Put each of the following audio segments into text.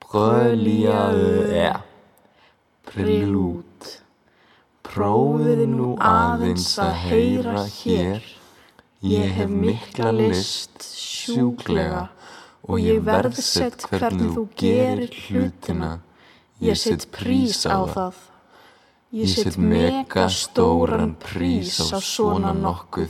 Prelude. Prófiði nú aðeins að heyra hér. Ég hef mikla list sjúklega og ég verðsett hvernig þú gerir hlutina. Ég set prís á það. Ég set mega stóran prís á svona nokkuð.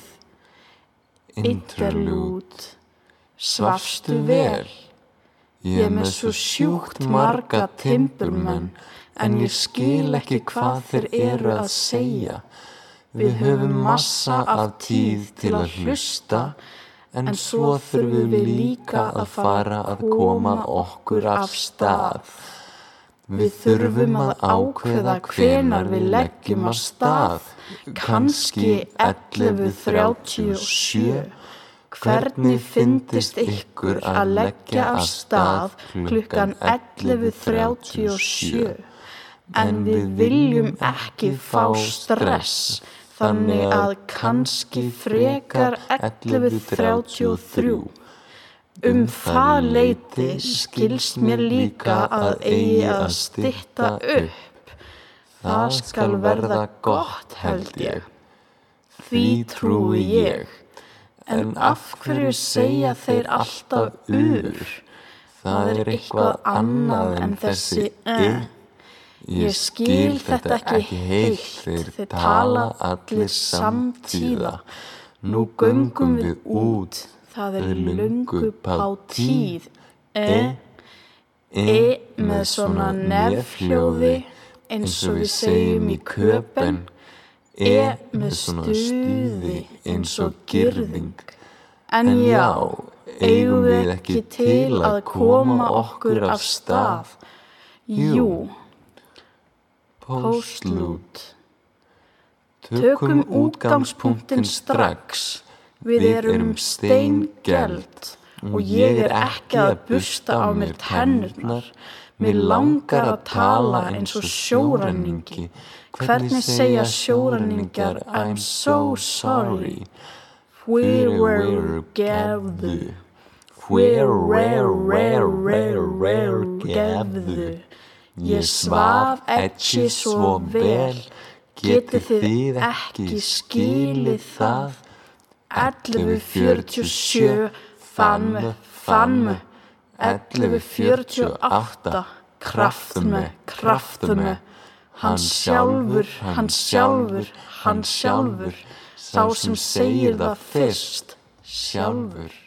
Interlude. Svafstu vel? Ég er með svo sjúkt marga timburmenn, en ég skil ekki hvað þeir eru að segja. Við höfum massa af tíð til að hlusta, en svo þurfum við líka að fara að koma okkur af stað. Við þurfum að ákveða hvenær við leggjum af stað, kannski 11:37. Hvernig fyndist ykkur að leggja af stað klukkan 11:37? En við viljum ekki fá stress, þannig að kannski frekar 11:33. Það leyti skilst mér líka að eigi að stytta upp. Það skal verða gott, held ég. Því trúi ég. En af hverju segja þeir alltaf Það er eitthvað annað en þessi Ég skil þetta ekki heilt, þeir tala allir samtíða. Nú göngum við út, það er löngu á tíð. Með svona nefhljóði, eins og við segjum í Köben. Með stuði, eins og girðing. En já, eigum við ekki til að koma okkur af stað? Jú. Postlude. Tökum útgangspunktinn strax. Við erum steingeld og ég er ekki að bursta á mér tennurnar. Mér langar að tala eins og sjóræningi. Hvernig segja sjóræningjar I'm so sorry? Fyrirgefðu. Fyrirgefðu. Ég svaf ekki svo vel. Getið þið ekki skilið það? 11:47 fann mig. 11:48 kraftaðu. Hann sjálfur, sá sem segir það fyrst, sjálfur.